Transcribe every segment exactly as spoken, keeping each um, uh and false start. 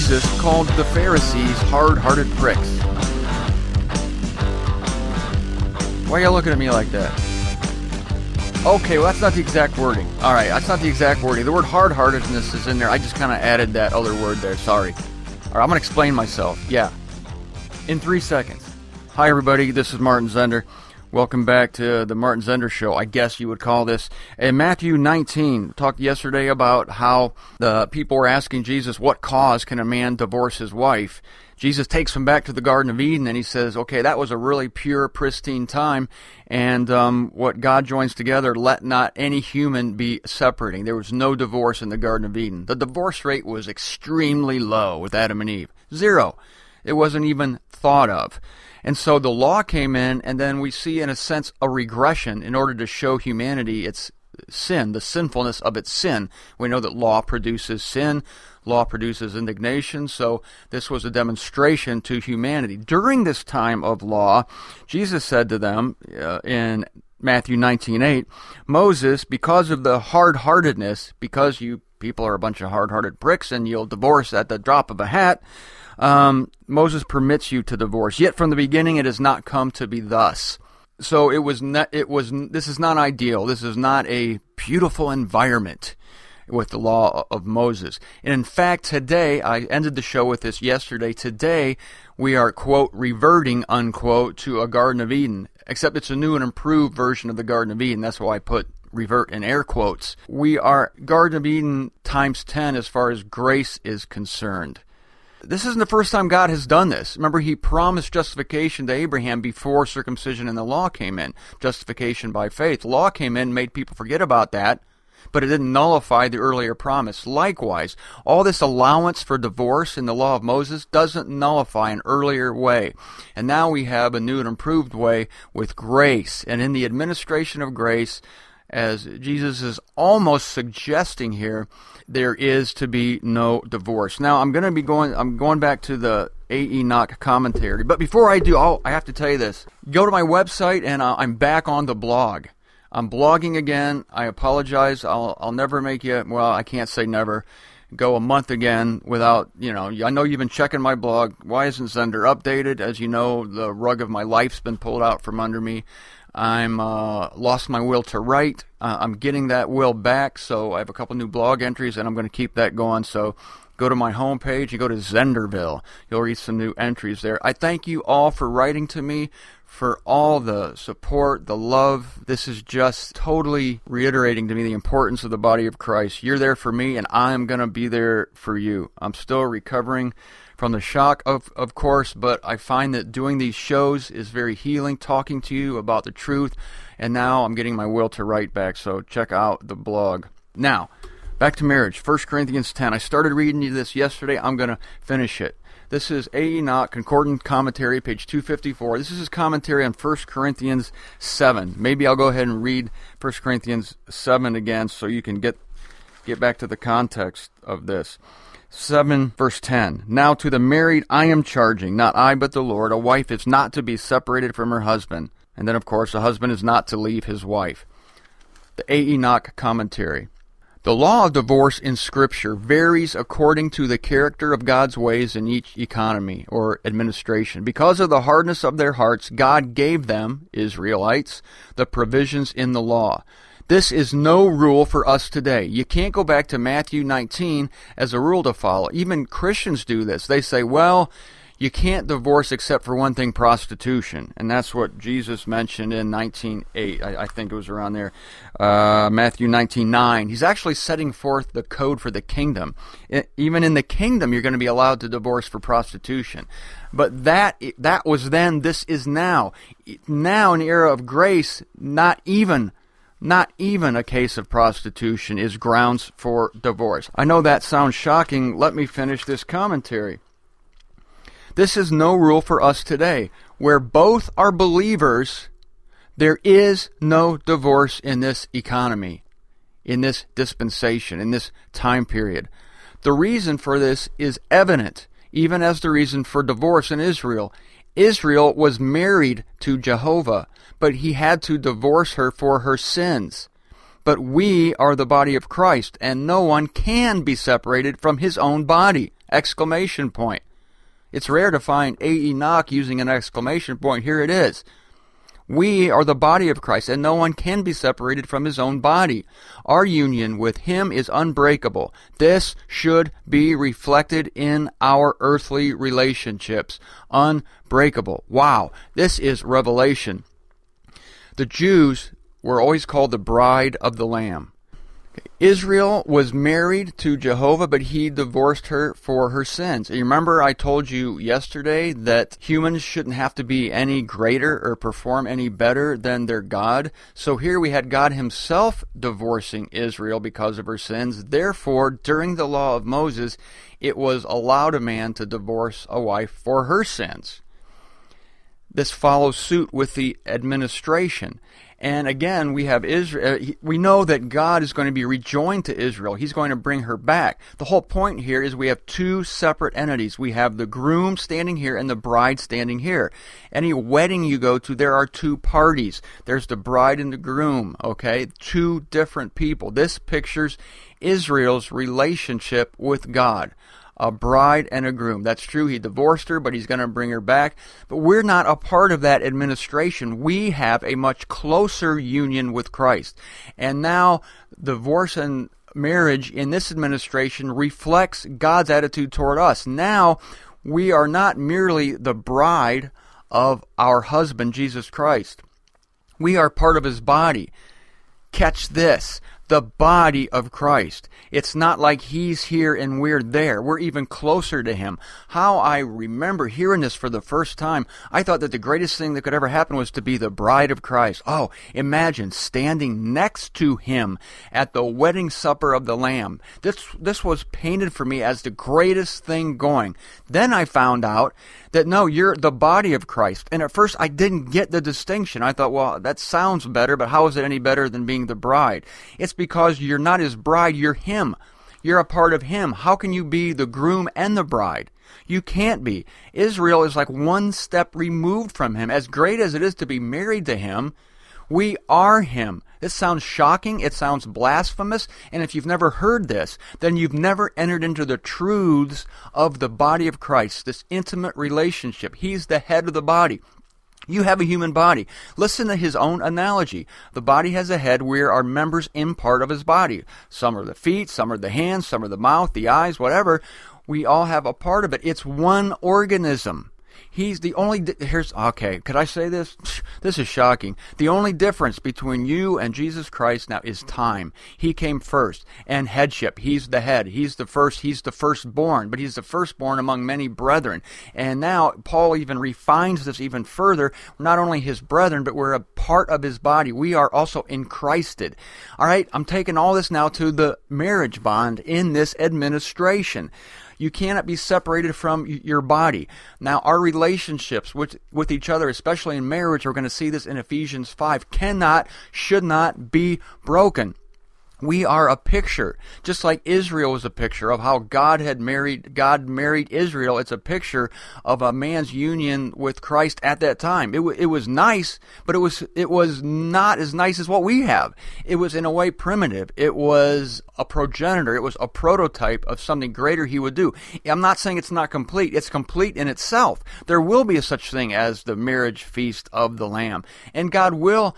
Jesus called the Pharisees hard-hearted pricks. Why are you looking at me like that? Okay, well, that's not the exact wording. All right, that's not the exact wording. The word hard-heartedness is in there. I just kind of added that other word there. Sorry. All right, I'm going to explain myself. Yeah. In three seconds. Hi, everybody. This is Martin Zender. Welcome back to the Martin Zender Show, I guess you would call this. In Matthew nineteen, we talked yesterday about how the people were asking Jesus, what cause can a man divorce his wife? Jesus takes them back to the Garden of Eden, and he says, okay, that was a really pure, pristine time, and um, what God joins together, let not any human be separating. There was no divorce in the Garden of Eden. The divorce rate was extremely low with Adam and Eve. Zero. It wasn't even thought of. And so the law came in, and then we see, in a sense, a regression in order to show humanity its sin, the sinfulness of its sin. We know that law produces sin. Law produces indignation, so this was a demonstration to humanity. During this time of law, Jesus said to them uh, in Matthew nineteen eight, Moses, because of the hard-heartedness, because you people are a bunch of hard-hearted pricks and you'll divorce at the drop of a hat, um, Moses permits you to divorce. Yet from the beginning it has not come to be thus. So it was not, it was, this is not ideal. This is not a beautiful environment with the law of Moses. And in fact, today, I ended the show with this yesterday, today we are, quote, reverting, unquote, to a Garden of Eden, except it's a new and improved version of the Garden of Eden. That's why I put revert in air quotes. We are Garden of Eden times ten as far as grace is concerned. This isn't the first time God has done this. Remember, he promised justification to Abraham before circumcision and the law came in. Justification by faith. Law came in, made people forget about that, but it didn't nullify the earlier promise. Likewise, all this allowance for divorce in the law of Moses doesn't nullify an earlier way. And now we have a new and improved way with grace. And in the administration of grace, as Jesus is almost suggesting here, there is to be no divorce. Now, I'm going to be going, I'm going back to the A. Enoch commentary. But before I do, I'll, I have to tell you this. Go to my website, and I'm back on the blog. I'm blogging again. I apologize. I'll, I'll never make you, well, I can't say never, go a month again without, you know, I know you've been checking my blog. Why isn't Zender updated? As you know, the rug of my life's been pulled out from under me. I'm uh, lost my will to write. Uh, I'm getting that will back, so I have a couple new blog entries, and I'm going to keep that going. So go to my homepage and go to Zenderville. You'll read some new entries there. I thank you all for writing to me, for all the support, the love. This is just totally reiterating to me the importance of the body of Christ. You're there for me, and I'm going to be there for you. I'm still recovering from the shock, of of course, but I find that doing these shows is very healing, talking to you about the truth, and now I'm getting my will to write back, so check out the blog. Now, back to marriage, First Corinthians ten. I started reading you this yesterday. I'm going to finish it. This is A. Enoch, Concordant Commentary, page two fifty-four. This is his commentary on First Corinthians seven. Maybe I'll go ahead and read First Corinthians seven again so you can get get back to the context of this. seven, verse ten. Now to the married I am charging, not I but the Lord, a wife is not to be separated from her husband. And then, of course, a husband is not to leave his wife. The A. Enoch Commentary. The law of divorce in Scripture varies according to the character of God's ways in each economy or administration. Because of the hardness of their hearts, God gave them, Israelites, the provisions in the law. This is no rule for us today. You can't go back to Matthew nineteen as a rule to follow. Even Christians do this. They say, well, you can't divorce except for one thing, prostitution. And that's what Jesus mentioned in nineteen eight. I, I think it was around there. Uh, Matthew nineteen nine. He's actually setting forth the code for the kingdom. It, even in the kingdom, you're going to be allowed to divorce for prostitution. But that that was then, this is now. Now, in the era of grace, not even Not even a case of prostitution is grounds for divorce. I know that sounds shocking. Let me finish this commentary. This is no rule for us today. Where both are believers, there is no divorce in this economy, in this dispensation, in this time period. The reason for this is evident, even as the reason for divorce in Israel. Israel was married to Jehovah, but he had to divorce her for her sins. But we are the body of Christ, and no one can be separated from his own body. Exclamation point. It's rare to find A. Enoch using an exclamation point. Here it is. We are the body of Christ, and no one can be separated from his own body. Our union with him is unbreakable. This should be reflected in our earthly relationships. Unbreakable. Wow, this is revelation. The Jews were always called the bride of the Lamb. Israel was married to Jehovah, but he divorced her for her sins. You remember I told you yesterday that humans shouldn't have to be any greater or perform any better than their God. So here we had God himself divorcing Israel because of her sins. Therefore, during the law of Moses, it was allowed a man to divorce a wife for her sins. This follows suit with the administration. And again, we have Israel. We know that God is going to be rejoined to Israel. He's going to bring her back. The whole point here is we have two separate entities. We have the groom standing here and the bride standing here. Any wedding you go to, there are two parties. There's the bride and the groom, okay? Two different people. This pictures Israel's relationship with God. A bride and a groom. That's true. He divorced her, but he's going to bring her back. But we're not a part of that administration. We have a much closer union with Christ. And now divorce and marriage in this administration reflects God's attitude toward us. Now we are not merely the bride of our husband, Jesus Christ. We are part of his body. Catch this. The body of Christ. It's not like he's here and we're there. We're even closer to him. How I remember hearing this for the first time, I thought that the greatest thing that could ever happen was to be the bride of Christ. Oh, imagine standing next to him at the wedding supper of the Lamb. This, this was painted for me as the greatest thing going. Then I found out that no, you're the body of Christ. And at first I didn't get the distinction. I thought, well, that sounds better, but how is it any better than being the bride? It's because you're not his bride, you're him. You're a part of him. How can you be the groom and the bride? You can't be. Israel is like one step removed from him. As great as it is to be married to him, we are him. This sounds shocking. It sounds blasphemous. And if you've never heard this, then you've never entered into the truths of the body of Christ, this intimate relationship. He's the head of the body. You have a human body. Listen to his own analogy. The body has a head. We are members in part of his body. Some are the feet, some are the hands, some are the mouth, the eyes, whatever. We all have a part of it. It's one organism. He's the only, di- here's, okay, could I say this? This is shocking. The only difference between you and Jesus Christ now is time. He came first. And headship. He's the head. He's the first. He's the firstborn. But he's the firstborn among many brethren. And now Paul even refines this even further. We're not only his brethren, but we're a part of his body. We are also in Christed. All right, I'm taking all this now to the marriage bond in this administration. You cannot be separated from your body. Now, our relationships with, with each other, especially in marriage, we're going to see this in Ephesians five, cannot, should not be broken. We are a picture, just like Israel was a picture of how God had married, God married Israel. It's a picture of a man's union with Christ at that time. It, w- it was nice, but it was, it was not as nice as what we have. It was in a way primitive. It was a progenitor. It was a prototype of something greater he would do. I'm not saying it's not complete. It's complete in itself. There will be a such thing as the marriage feast of the Lamb. And God will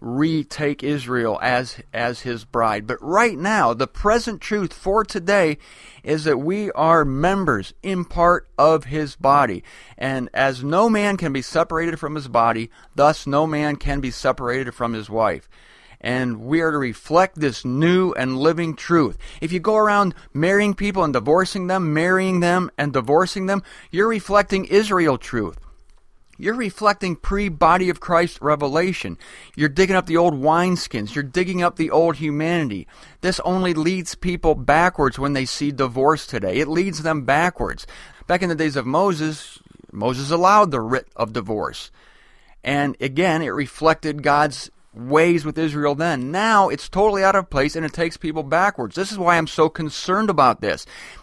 retake Israel as as his bride. But right now, the present truth for today is that we are members in part of his body. And as no man can be separated from his body, thus no man can be separated from his wife. And we are to reflect this new and living truth. If you go around marrying people and divorcing them, marrying them and divorcing them, you're reflecting Israel truth. You're reflecting pre-body of Christ revelation. You're digging up the old wineskins. You're digging up the old humanity. This only leads people backwards when they see divorce today. It leads them backwards. Back in the days of Moses, Moses allowed the writ of divorce. And again, it reflected God's ways with Israel then. Now it's totally out of place and it takes people backwards. This is why I'm so concerned about this.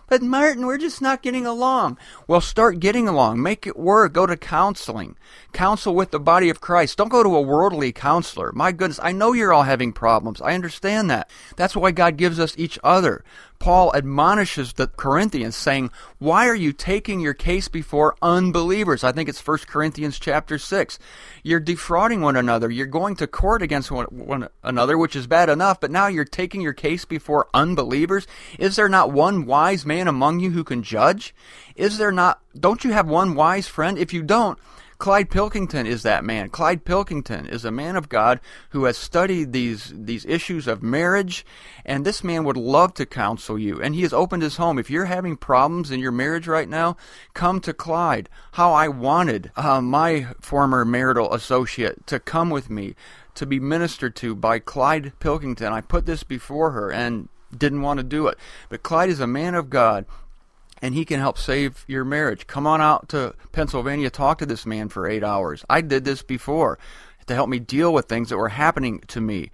But Martin, we're just not getting along. Well, start getting along. Make it work. Go to counseling. Counsel with the body of Christ. Don't go to a worldly counselor. My goodness, I know you're all having problems. I understand that. That's why God gives us each other. Paul admonishes the Corinthians saying, why are you taking your case before unbelievers? I think it's First Corinthians chapter six. You're defrauding one another. You're going to court against one, one another, which is bad enough, but now you're taking your case before unbelievers? Is there not one wise man among you who can judge? Is there not, don't you have one wise friend? If you don't, Clyde Pilkington is that man. Clyde Pilkington is a man of God who has studied these these issues of marriage, and this man would love to counsel you. And he has opened his home. If you're having problems in your marriage right now, come to Clyde. How I wanted uh, my former marital associate to come with me to be ministered to by Clyde Pilkington. I put this before her and didn't want to do it. But Clyde is a man of God, and he can help save your marriage. Come on out to Pennsylvania, talk to this man for eight hours. I did this before to help me deal with things that were happening to me.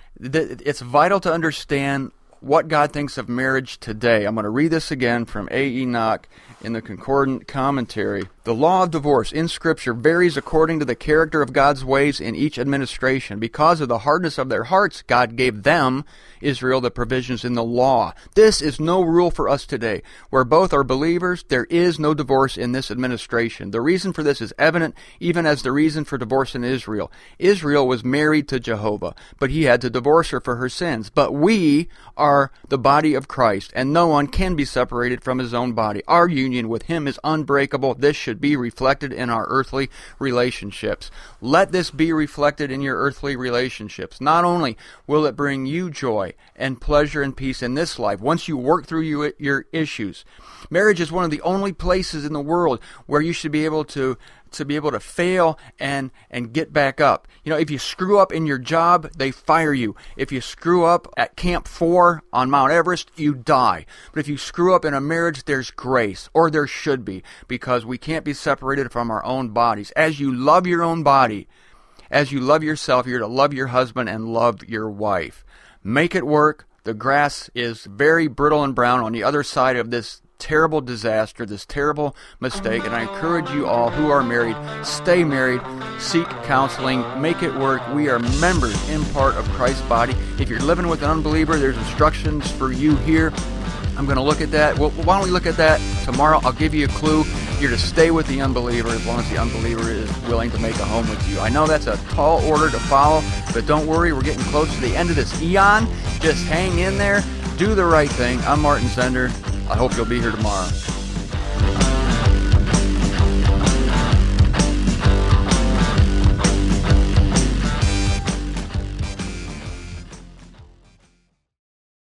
It's vital to understand what God thinks of marriage today. I'm going to read this again from A. Enoch in the Concordant Commentary. The law of divorce in Scripture varies according to the character of God's ways in each administration. Because of the hardness of their hearts, God gave them, Israel, the provisions in the law. This is no rule for us today. Where both are believers, there is no divorce in this administration. The reason for this is evident, even as the reason for divorce in Israel. Israel was married to Jehovah, but he had to divorce her for her sins. But we are the body of Christ, and no one can be separated from his own body. Our union with him is unbreakable. This should be reflected in our earthly relationships. Let this be reflected in your earthly relationships. Not only will it bring you joy and pleasure and peace in this life, once you work through you, your issues. Marriage is one of the only places in the world where you should be able to to be able to fail and and get back up. You know, if you screw up in your job, they fire you. If you screw up at Camp four on Mount Everest, you die. But if you screw up in a marriage, there's grace, or there should be, because we can't be separated from our own bodies. As you love your own body, as you love yourself, you're to love your husband and love your wife. Make it work. The grass is very brittle and brown on the other side of this terrible disaster, this terrible mistake, and I encourage you all who are married, stay married, seek counseling, make it work. We are members in part of Christ's body. If you're living with an unbeliever, there's instructions for you here. I'm going to look at that. Well, why don't we look at that tomorrow? I'll give you a clue. You're to stay with the unbeliever as long as the unbeliever is willing to make a home with you. I know that's a tall order to follow, but don't worry, we're getting close to the end of this eon. Just hang in there. Do the right thing. I'm Martin Zender. I hope you'll be here tomorrow.